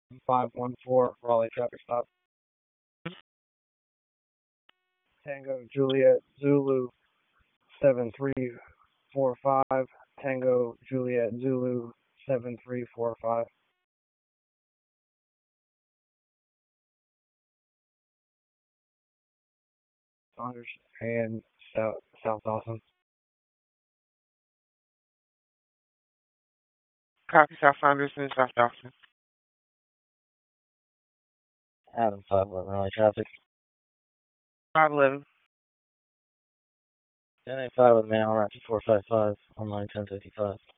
514 Raleigh traffic stop. Tango Juliet Zulu 7345. Tango Juliet Zulu 7345. Saunders and South Dawson. Copy South Saunders and South Dawson. Adam 511 Raleigh traffic. 511. 1085 with man on route 2455 on line 1055.